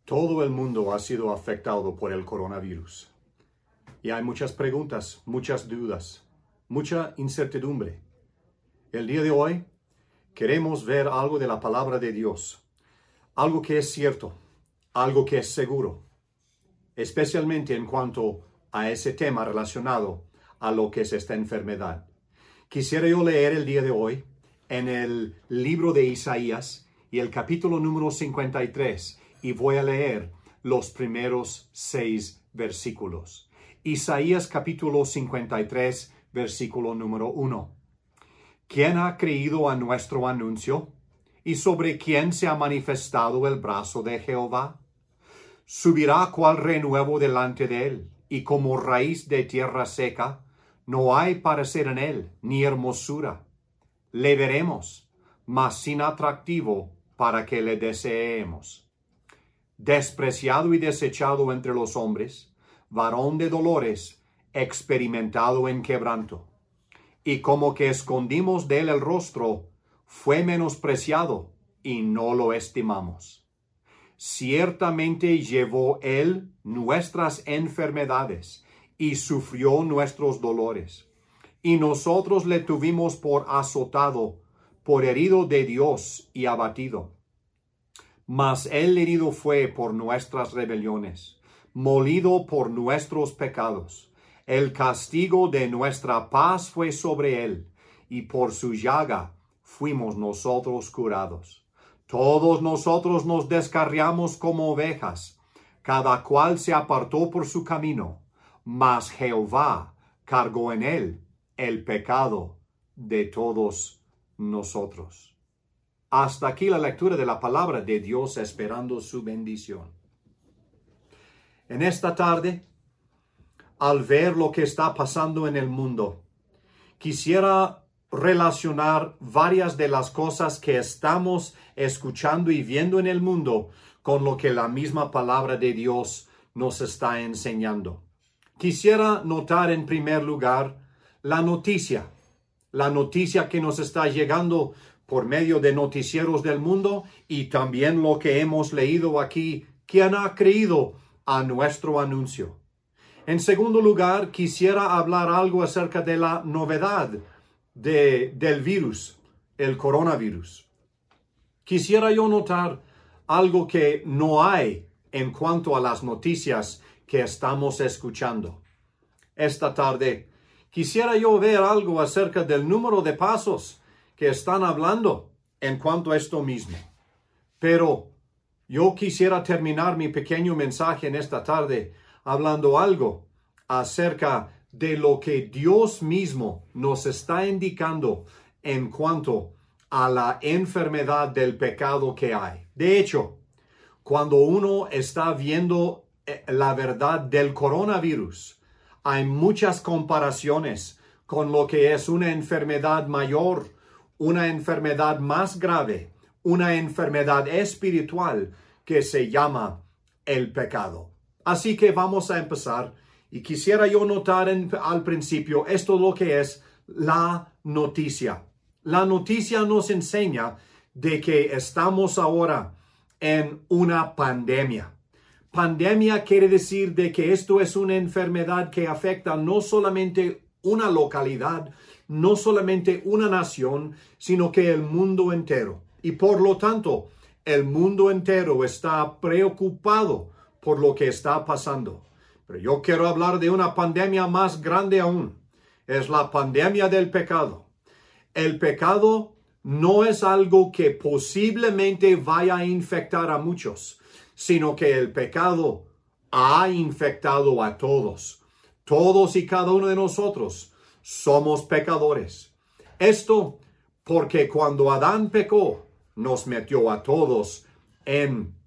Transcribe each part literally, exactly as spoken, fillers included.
Todo el mundo ha sido afectado por el coronavirus. Y hay muchas preguntas, muchas dudas, mucha incertidumbre. El día de hoy queremos ver algo de la palabra de Dios, algo que es cierto, algo que es seguro, especialmente en cuanto a ese tema relacionado a lo que es esta enfermedad. Quisiera yo leer el día de hoy en el libro de Isaías y el capítulo número cincuenta y tres, y voy a leer los primeros seis versículos. Isaías capítulo cincuenta y tres, versículo número uno. ¿Quién ha creído a nuestro anuncio? ¿Y sobre quién se ha manifestado el brazo de Jehová? Subirá cual renuevo delante de él, y como raíz de tierra seca, no hay parecer en él, ni hermosura. Le veremos, mas sin atractivo para que le deseemos. Despreciado y desechado entre los hombres, varón de dolores, experimentado en quebranto. Y como que escondimos de él el rostro, fue menospreciado y no lo estimamos. Ciertamente llevó él nuestras enfermedades y sufrió nuestros dolores. Y nosotros le tuvimos por azotado, por herido de Dios y abatido. Mas él herido fue por nuestras rebeliones, molido por nuestros pecados. El castigo de nuestra paz fue sobre él, y por su llaga fuimos nosotros curados. Todos nosotros nos descarriamos como ovejas, cada cual se apartó por su camino, mas Jehová cargó en él el pecado de todos nosotros. Hasta aquí la lectura de la palabra de Dios, esperando su bendición. En esta tarde, al ver lo que está pasando en el mundo, quisiera relacionar varias de las cosas que estamos escuchando y viendo en el mundo con lo que la misma palabra de Dios nos está enseñando. Quisiera notar en primer lugar la noticia, la noticia que nos está llegando por medio de noticieros del mundo y también lo que hemos leído aquí, ¿quién ha creído a nuestro anuncio? En segundo lugar, quisiera hablar algo acerca de la novedad de, del virus, el coronavirus. Quisiera yo notar algo que no hay en cuanto a las noticias que estamos escuchando. Esta tarde, quisiera yo ver algo acerca del número de pasos que están hablando en cuanto a esto mismo. Pero yo quisiera terminar mi pequeño mensaje en esta tarde hablando algo acerca de lo que Dios mismo nos está indicando en cuanto a la enfermedad del pecado que hay. De hecho, cuando uno está viendo la verdad del coronavirus, hay muchas comparaciones con lo que es una enfermedad mayor, una enfermedad más grave, una enfermedad espiritual que se llama el pecado. Así que vamos a empezar y quisiera yo notar en, al principio esto lo que es la noticia. La noticia nos enseña de que estamos ahora en una pandemia. Pandemia quiere decir de que esto es una enfermedad que afecta no solamente una localidad, no solamente una nación, sino que el mundo entero. Y por lo tanto, el mundo entero está preocupado por lo que está pasando. Pero yo quiero hablar de una pandemia más grande aún. Es la pandemia del pecado. El pecado no es algo que posiblemente vaya a infectar a muchos, sino que el pecado ha infectado a todos. Todos y cada uno de nosotros somos pecadores. Esto porque cuando Adán pecó, nos metió a todos en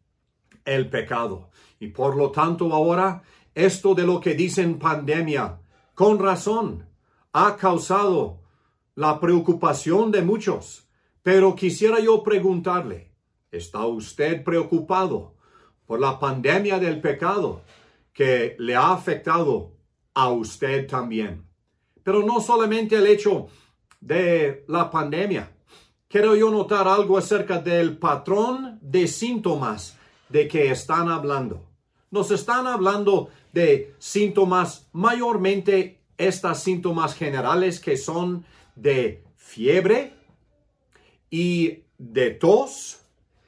el pecado. Y por lo tanto ahora, esto de lo que dicen pandemia, con razón, ha causado la preocupación de muchos. Pero quisiera yo preguntarle, ¿está usted preocupado por la pandemia del pecado que le ha afectado a usted también? Pero no solamente el hecho de la pandemia. Quiero yo notar algo acerca del patrón de síntomas de qué están hablando? Nos están hablando de síntomas, mayormente estas síntomas generales que son de fiebre y de tos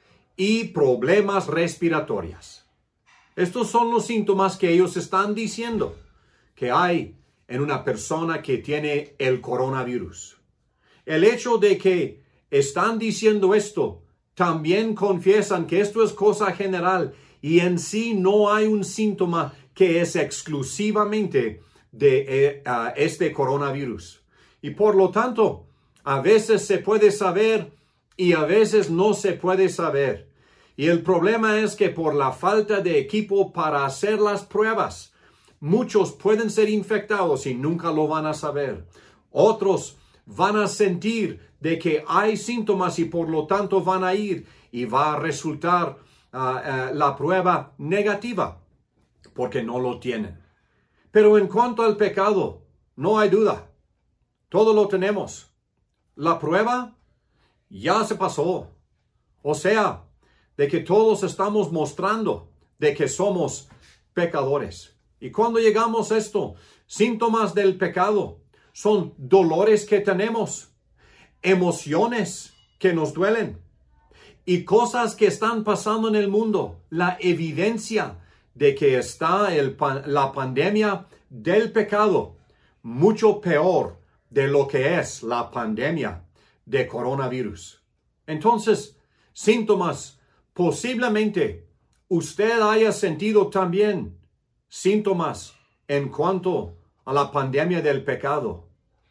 y problemas respiratorios. Estos son los síntomas que ellos están diciendo que hay en una persona que tiene el coronavirus. El hecho de que están diciendo esto, también confiesan que esto es cosa general y en sí no hay un síntoma que es exclusivamente de eh, uh, este coronavirus. Y por lo tanto, a veces se puede saber y a veces no se puede saber. Y el problema es que por la falta de equipo para hacer las pruebas, muchos pueden ser infectados y nunca lo van a saber. Otros van a sentir de que hay síntomas y por lo tanto van a ir y va a resultar uh, uh, la prueba negativa porque no lo tienen. Pero en cuanto al pecado, no hay duda. Todo lo tenemos. La prueba ya se pasó. O sea, de que todos estamos mostrando de que somos pecadores. Y cuando llegamos a esto, síntomas del pecado son dolores que tenemos, emociones que nos duelen y cosas que están pasando en el mundo. La evidencia de que está el, la pandemia del pecado mucho peor de lo que es la pandemia de coronavirus. Entonces, síntomas, posiblemente usted haya sentido también síntomas en cuanto a la pandemia del pecado.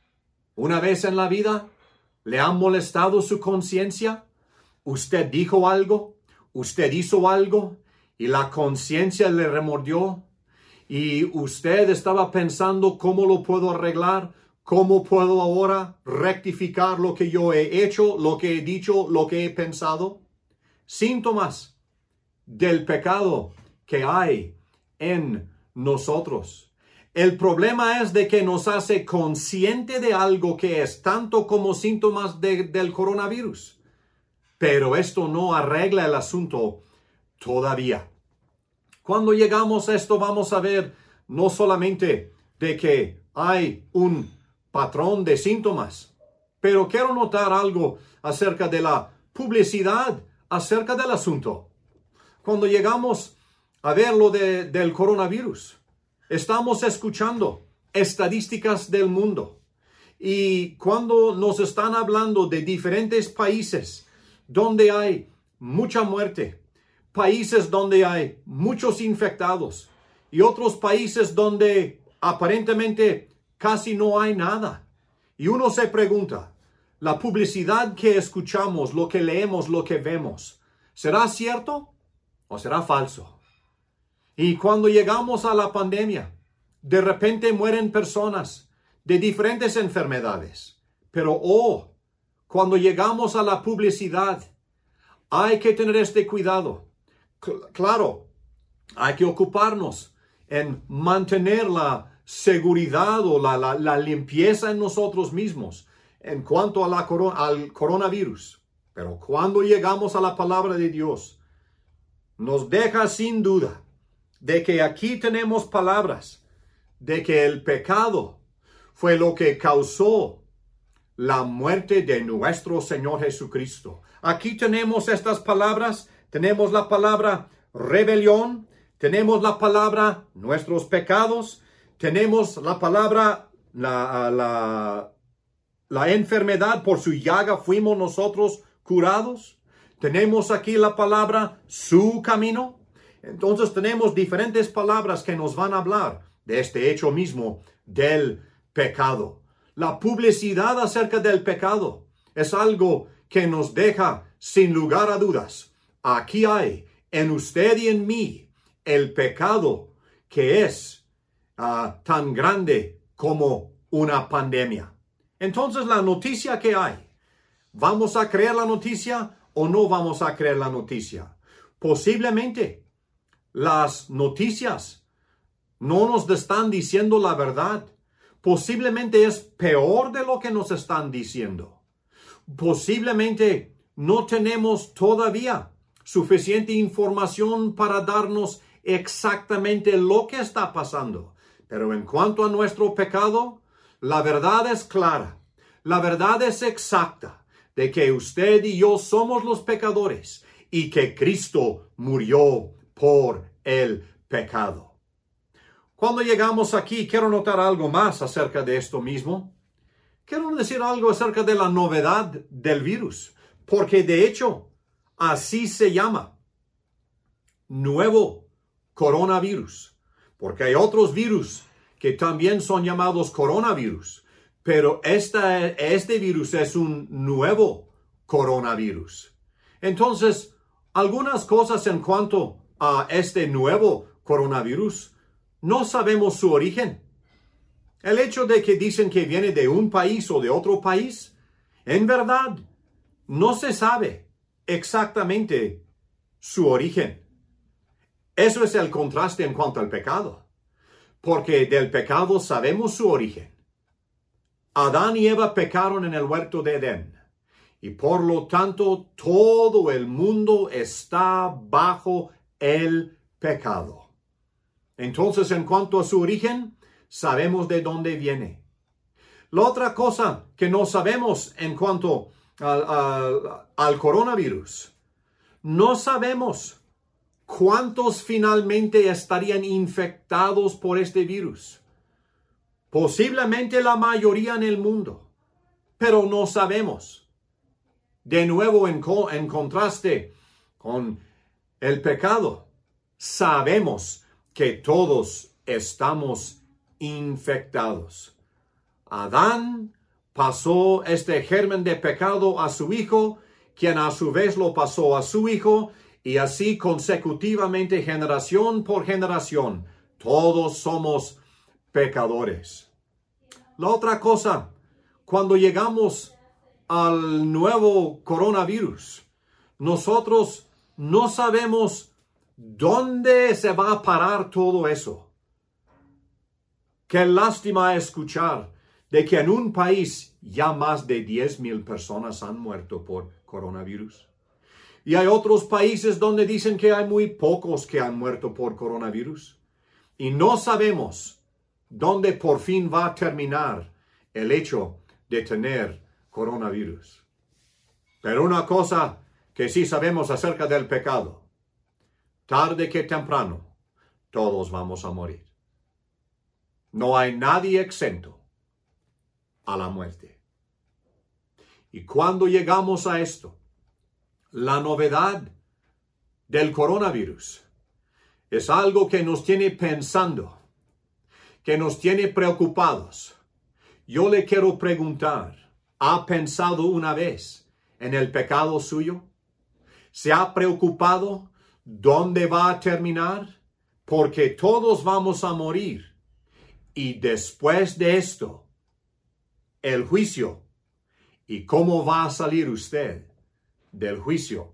Una vez en la vida, ¿le ha molestado su conciencia? ¿Usted dijo algo? ¿Usted hizo algo? Y la conciencia le remordió. Y usted estaba pensando, ¿cómo lo puedo arreglar? ¿Cómo puedo ahora rectificar lo que yo he hecho, lo que he dicho, lo que he pensado? Síntomas del pecado que hay en nosotros. El problema es de que nos hace consciente de algo que es tanto como síntomas de, del coronavirus. Pero esto no arregla el asunto todavía. Cuando llegamos a esto vamos a ver no solamente de que hay un patrón de síntomas, pero quiero notar algo acerca de la publicidad acerca del asunto. Cuando llegamos a ver lo de, del coronavirus, estamos escuchando estadísticas del mundo. Y cuando nos están hablando de diferentes países donde hay mucha muerte, países donde hay muchos infectados y otros países donde aparentemente casi no hay nada. Y uno se pregunta, ¿la publicidad que escuchamos, lo que leemos, lo que vemos, será cierto o será falso? Y cuando llegamos a la pandemia, de repente mueren personas de diferentes enfermedades. Pero, oh, cuando llegamos a la publicidad, hay que tener este cuidado. C- claro, hay que ocuparnos en mantener la seguridad o la, la, la limpieza en nosotros mismos en cuanto a la corona, al coronavirus. Pero cuando llegamos a la palabra de Dios, nos deja sin duda de que aquí tenemos palabras de que el pecado fue lo que causó la muerte de nuestro Señor Jesucristo. Aquí tenemos estas palabras, tenemos la palabra rebelión, tenemos la palabra nuestros pecados, tenemos la palabra la, la, la enfermedad, por su llaga fuimos nosotros curados. Tenemos aquí la palabra su camino. Entonces tenemos diferentes palabras que nos van a hablar de este hecho mismo del pecado. La publicidad acerca del pecado es algo que nos deja sin lugar a dudas. Aquí hay en usted y en mí el pecado que es uh, tan grande como una pandemia. Entonces la noticia que hay, ¿vamos a creer la noticia o no vamos a creer la noticia? Posiblemente las noticias no nos están diciendo la verdad. Posiblemente es peor de lo que nos están diciendo. Posiblemente no tenemos todavía suficiente información para darnos exactamente lo que está pasando. Pero en cuanto a nuestro pecado, la verdad es clara, la verdad es exacta, de que usted y yo somos los pecadores y que Cristo murió por el pecado. Cuando llegamos aquí, quiero notar algo más acerca de esto mismo. Quiero decir algo acerca de la novedad del virus, porque de hecho, así se llama, nuevo coronavirus, porque hay otros virus que también son llamados coronavirus, pero esta, este virus es un nuevo coronavirus. Entonces, algunas cosas en cuanto a este nuevo coronavirus, no sabemos su origen. El hecho de que dicen que viene de un país o de otro país, en verdad, no se sabe exactamente su origen. Eso es el contraste en cuanto al pecado, porque del pecado sabemos su origen. Adán y Eva pecaron en el huerto de Edén, y por lo tanto todo el mundo está bajo el pecado. Entonces, en cuanto a su origen, sabemos de dónde viene. La otra cosa que no sabemos en cuanto al, al, al coronavirus, no sabemos cuántos finalmente estarían infectados por este virus. Posiblemente la mayoría en el mundo, pero no sabemos. De nuevo, en, en contraste con el pecado, sabemos que todos estamos infectados. Adán pasó este germen de pecado a su hijo, quien a su vez lo pasó a su hijo, y así consecutivamente, generación por generación, todos somos pecadores. La otra cosa, cuando llegamos al nuevo coronavirus, nosotros no sabemos dónde se va a parar todo eso. Qué lástima escuchar de que en un país ya más de diez mil personas han muerto por coronavirus. Y hay otros países donde dicen que hay muy pocos que han muerto por coronavirus. Y no sabemos dónde por fin va a terminar el hecho de tener coronavirus. Pero una cosa que sí sabemos acerca del pecado, tarde que temprano, todos vamos a morir. No hay nadie exento a la muerte. Y cuando llegamos a esto, la novedad del coronavirus es algo que nos tiene pensando, que nos tiene preocupados. Yo le quiero preguntar, ¿ha pensado una vez en el pecado suyo? ¿Se ha preocupado dónde va a terminar? Porque todos vamos a morir. Y después de esto, el juicio. ¿Y cómo va a salir usted del juicio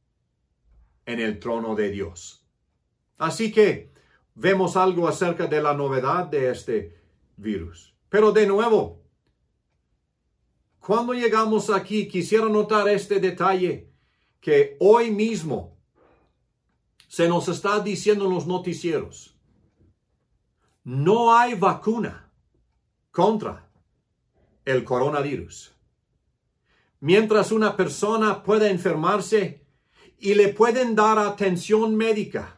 en el trono de Dios? Así que vemos algo acerca de la novedad de este virus. Pero de nuevo, cuando llegamos aquí, quisiera notar este detalle que hoy mismo se nos está diciendo en los noticieros. No hay vacuna contra el coronavirus. Mientras una persona pueda enfermarse y le pueden dar atención médica,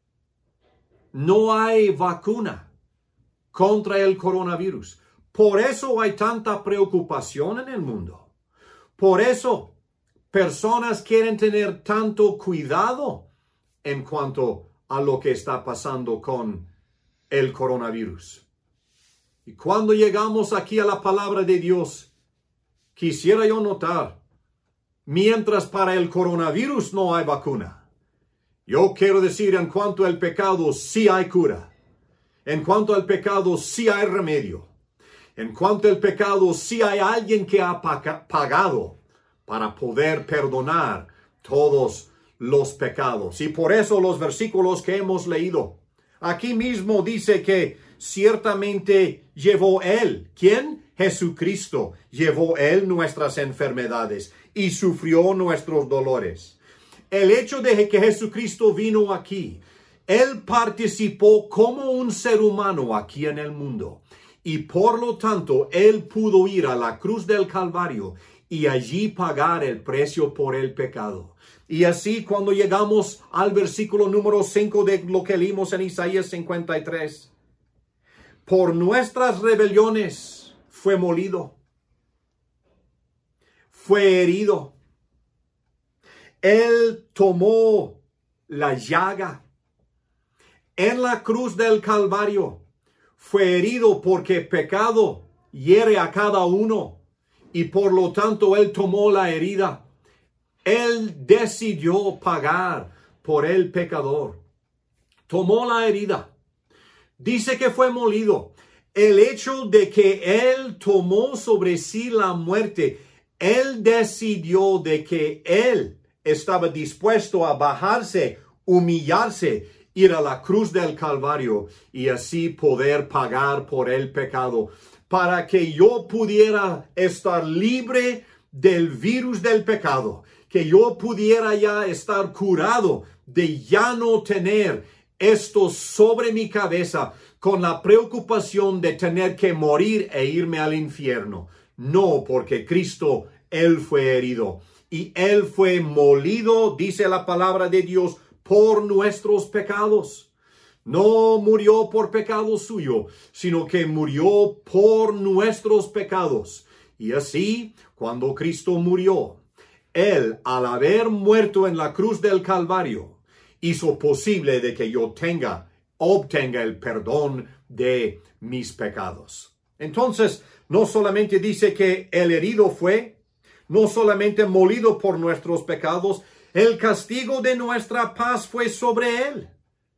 no hay vacuna contra el coronavirus. Por eso hay tanta preocupación en el mundo. Por eso personas quieren tener tanto cuidado en cuanto a lo que está pasando con el coronavirus. Y cuando llegamos aquí a la palabra de Dios, quisiera yo notar, mientras para el coronavirus no hay vacuna, yo quiero decir en cuanto al pecado sí hay cura. En cuanto al pecado sí hay remedio. En cuanto al pecado sí hay alguien que ha pagado para poder perdonar todos los pecados. Y por eso los versículos que hemos leído, aquí mismo dice que ciertamente llevó Él. ¿Quién? Jesucristo. Llevó Él nuestras enfermedades y sufrió nuestros dolores. el hecho de que Jesucristo vino aquí, Él participó como un ser humano aquí en el mundo. Y por lo tanto, Él pudo ir a la cruz del Calvario y allí pagar el precio por el pecado. Y así cuando llegamos al versículo número cinco de lo que leímos en Isaías cincuenta y tres. Por nuestras rebeliones fue molido, fue herido. Él tomó la llaga en la cruz del Calvario. Fue herido porque pecado hiere a cada uno y por lo tanto Él tomó la herida. Él decidió pagar por el pecador. Tomó la herida. Dice que fue molido. El hecho de que Él tomó sobre sí la muerte, Él decidió de que Él estaba dispuesto a bajarse, humillarse, ir a la cruz del Calvario y así poder pagar por el pecado, para que yo pudiera estar libre del virus del pecado, que yo pudiera ya estar curado de ya no tener esto sobre mi cabeza con la preocupación de tener que morir e irme al infierno. No, porque Cristo, Él fue herido y Él fue molido, dice la palabra de Dios, por nuestros pecados. No murió por pecado suyo, sino que murió por nuestros pecados. Y así, cuando Cristo murió, Él, al haber muerto en la cruz del Calvario, hizo posible de que yo tenga, obtenga el perdón de mis pecados. Entonces, no solamente dice que el herido fue, no solamente molido por nuestros pecados, el castigo de nuestra paz fue sobre Él.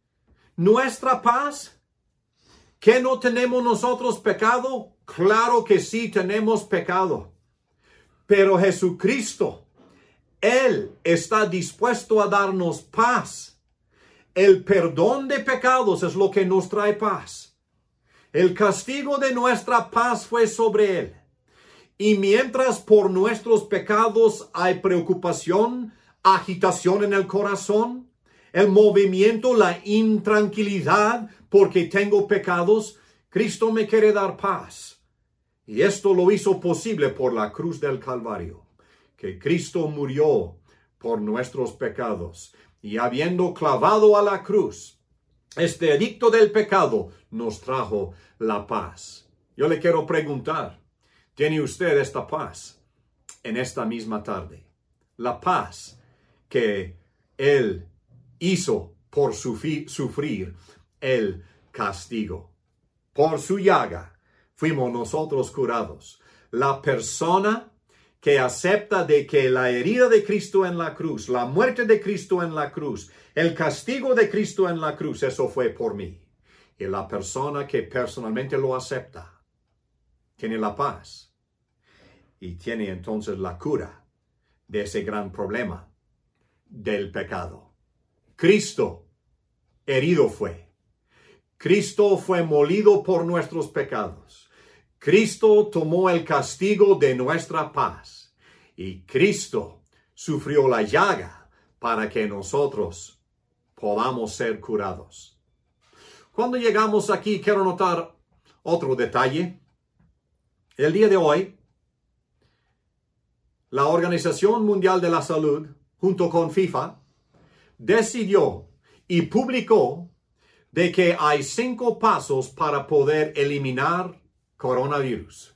Nuestra paz, ¿que no tenemos nosotros pecado? Claro que sí tenemos pecado. Pero Jesucristo, Él está dispuesto a darnos paz. El perdón de pecados es lo que nos trae paz. El castigo de nuestra paz fue sobre Él. Y mientras por nuestros pecados hay preocupación, agitación en el corazón, el movimiento, la intranquilidad porque tengo pecados, Cristo me quiere dar paz. Y esto lo hizo posible por la cruz del Calvario, que Cristo murió por nuestros pecados. Y habiendo clavado a la cruz, este edicto del pecado nos trajo la paz. Yo le quiero preguntar, ¿tiene usted esta paz en esta misma tarde? La paz que Él hizo por sufrir el castigo. Por su llaga fuimos nosotros curados. La persona que acepta de que la herida de Cristo en la cruz, la muerte de Cristo en la cruz, el castigo de Cristo en la cruz, eso fue por mí. Y la persona que personalmente lo acepta, tiene la paz y tiene entonces la cura de ese gran problema del pecado. Cristo herido fue. Cristo fue molido por nuestros pecados. Cristo tomó el castigo de nuestra paz. Y Cristo sufrió la llaga para que nosotros podamos ser curados. Cuando llegamos aquí, quiero notar otro detalle. El día de hoy, la Organización Mundial de la Salud, junto con FIFA, decidió y publicó de que hay cinco pasos para poder eliminar coronavirus.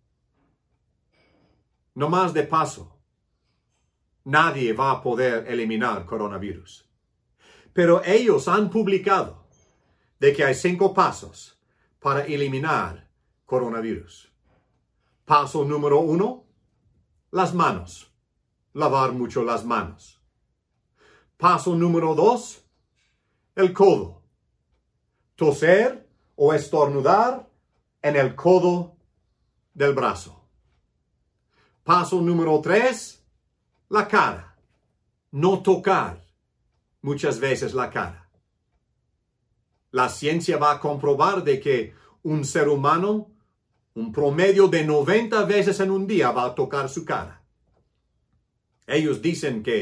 No más de paso. Nadie va a poder eliminar coronavirus. Pero ellos han publicado de que hay cinco pasos para eliminar coronavirus. Paso número uno, las manos. Lavar mucho las manos. Paso número dos, el codo. Toser o estornudar en el codo del brazo. Paso número tres, la cara. No tocar muchas veces la cara. La ciencia va a comprobar de que un ser humano, un promedio de noventa veces en un día va a tocar su cara. Ellos dicen que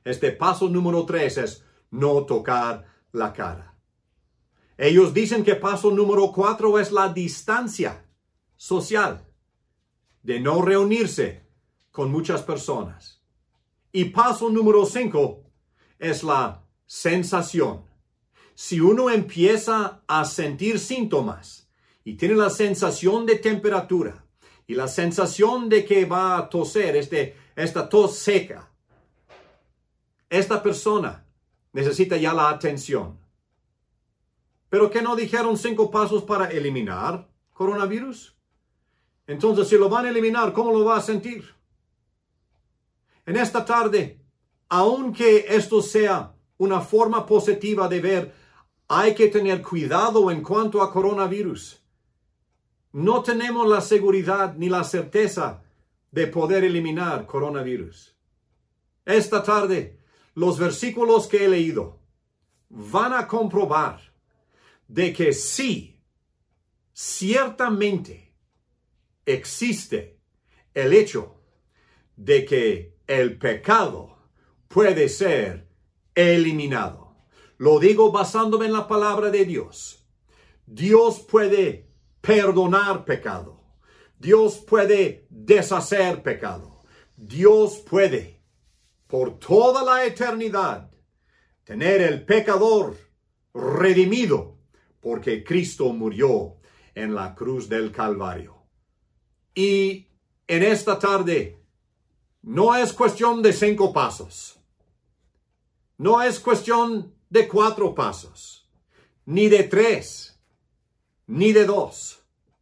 Este paso número tres es no tocar la cara. Ellos dicen que paso número cuatro es la distancia social, de no reunirse con muchas personas. Y paso número cinco es la sensación. Si uno empieza a sentir síntomas y tiene la sensación de temperatura y la sensación de que va a toser, este, esta tos seca, esta persona necesita ya la atención. ¿Pero qué no dijeron cinco pasos para eliminar coronavirus? Entonces, si lo van a eliminar, ¿cómo lo va a sentir? En esta tarde, aunque esto sea una forma positiva de ver, hay que tener cuidado en cuanto a coronavirus. No tenemos la seguridad ni la certeza de poder eliminar coronavirus. Esta tarde, los versículos que he leído van a comprobar de que sí, ciertamente existe el hecho de que el pecado puede ser eliminado. Lo digo basándome en la palabra de Dios. Dios puede perdonar pecado. Dios puede deshacer pecado. Dios puede, por toda la eternidad, tener el pecador redimido, porque Cristo murió en la cruz del Calvario. Y en esta tarde, no es cuestión de cinco pasos. No es cuestión de cuatro pasos, ni de tres, ni de dos.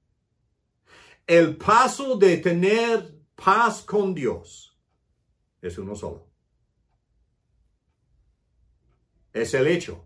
El paso de tener paz con Dios es uno solo. Es el hecho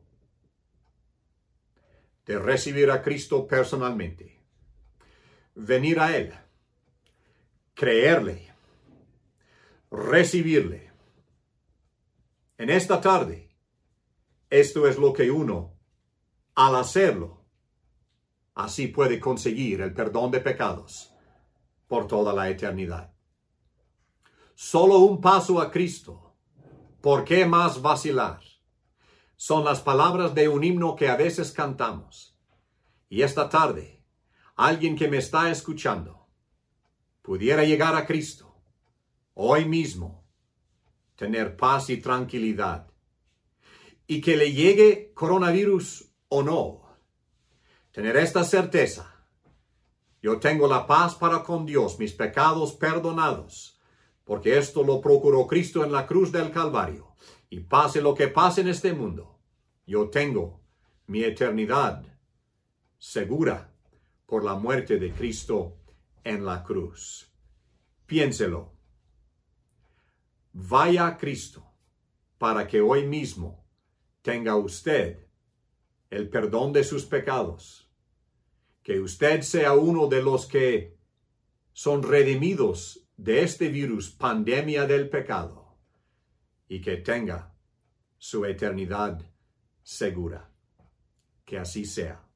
de recibir a Cristo personalmente, venir a Él, creerle, recibirle. En esta tarde, esto es lo que uno, al hacerlo, así puede conseguir el perdón de pecados por toda la eternidad. Solo un paso a Cristo. ¿Por qué más vacilar? Son las palabras de un himno que a veces cantamos. Y esta tarde, alguien que me está escuchando pudiera llegar a Cristo hoy mismo, tener paz y tranquilidad. Y que le llegue coronavirus o no, tener esta certeza: yo tengo la paz para con Dios, mis pecados perdonados, porque esto lo procuró Cristo en la cruz del Calvario. Y pase lo que pase en este mundo, yo tengo mi eternidad segura por la muerte de Cristo en la cruz. Piénselo. Vaya a Cristo para que hoy mismo tenga usted el perdón de sus pecados. Que usted sea uno de los que son redimidos de este virus, pandemia del pecado, y que tenga su eternidad segura. Que así sea.